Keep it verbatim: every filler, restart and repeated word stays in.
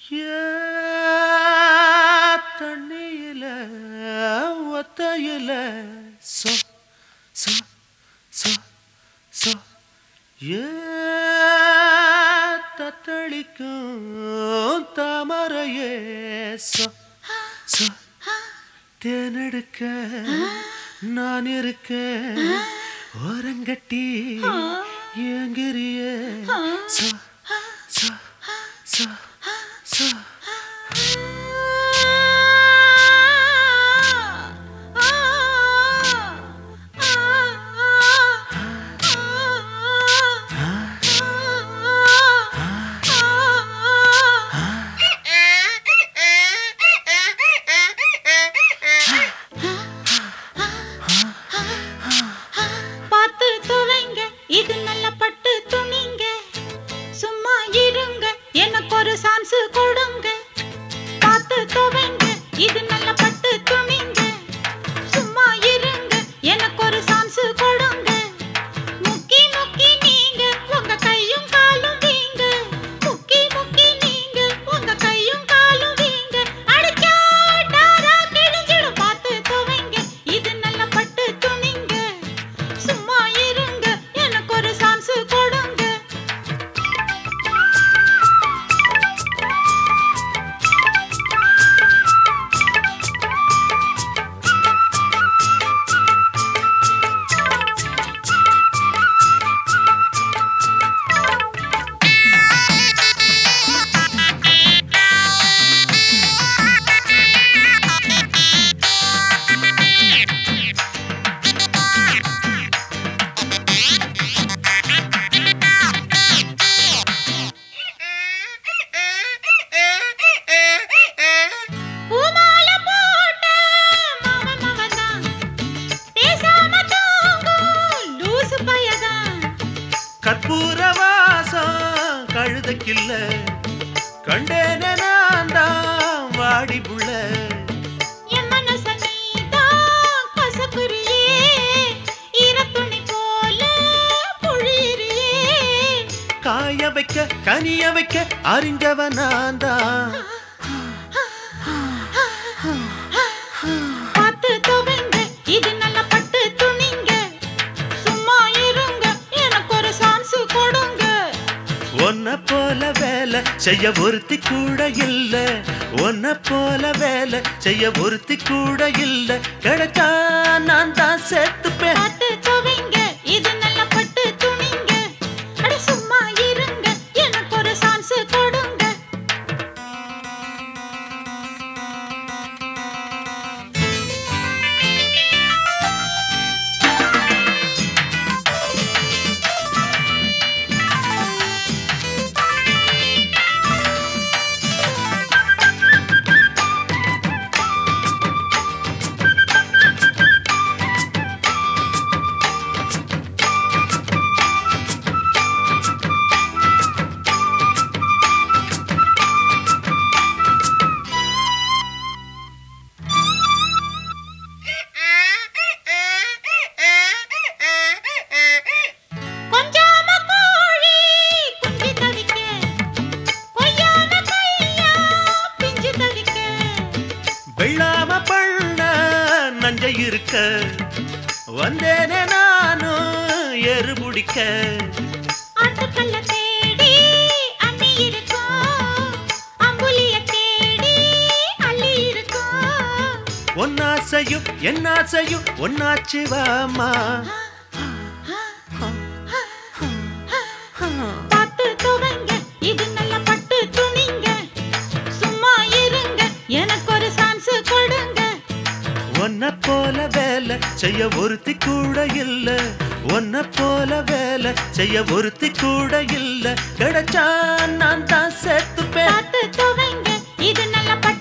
தண்ணியில ஒத்தையில சோ சோ சோ சோ ஏ தத்தளிக்கும் தாமரையே சோ சோ தேனெடுக்க நான் இருக்க ஓரங்கட்டி ஏங்கிறிய சோ சோ சோ சோ இது நல்ல பட்டு துணிங்க சும்மா இருங்க எனக்கு ஒரு சான்ஸ் கொடுங்க பார்த்து துவைங்க இது நல்ல பட்டு துணிங்க சும்மா இருங்க எனக்கு ஒரு சான்ஸ் கொடுங்க முக்கி முக்கி நீங்க உங்க கையும் காலும் வீங்க முக்கி முக்கி நீங்க உங்க கையும் காலும் வீங்க அடிச்சா டாரா கிழிஞ்சிடும் பார்த்து துவைங்க இது நல்ல பட்டு துணிங்க சும்மா இருங்க எனக்கு ஒரு சான்ஸ் கொடுங்க கற்பூர வாசம் கழுதைக்கில்ல கண்டேனே நான் தான் வாடி புள்ள என் மனச நீதான் கசக்குறியே ஈரத்துணி போல புழியிறியே காய வைக்க கனிய வைக்க அறிஞ்சவன் நான் தான் பார்த்து துவைங்க இது நல்ல பட்டு துணிங்க சும்மா இருங்க எனக்கு ஒரு சான்ஸ் கொடுங்க ஒன்ன போல வேலை செய்ய ஒருத்தி கூட இல்ல ஒன்ன போல வேலை செய்ய ஒருத்தி கூட இல்ல கிடைச்சா நான் தான் சேர்த்துப்பேன் பார்த்து துவைங்க இது நல்ல பட்டு துணிங்க அட சும்மா இருங்க எனக்கு ஒரு சான்ஸ் கொடுங்க வெள்ளாம பண்ண நஞ்சை இருக்க வந்தேனே நானும் எரு முடிக்க ஆட்டுக்கல்ல தேடி அண்ணி இருக்கும் அம்புலிய தேடி அள்ளி இருக்கும் ஒன்னாசையும் என்னாசையும் ஒன்னாச்சு வாமா பார்த்து துவைங்க இது நல்ல பட்டு துணிங்க சும்மா இருங்க எனக்கு ஒரு சான்ஸ் கொடுங்க ஒன்ன போல வேலை செய்ய ஒருத்தி கூட இல்ல ஒன்ன போல வேலை செய்ய ஒருத்தி கூட இல்ல கிடைச்சா நான் தான் சேர்த்துப்பேன் பார்த்து துவைங்க இது நல்ல பட்டு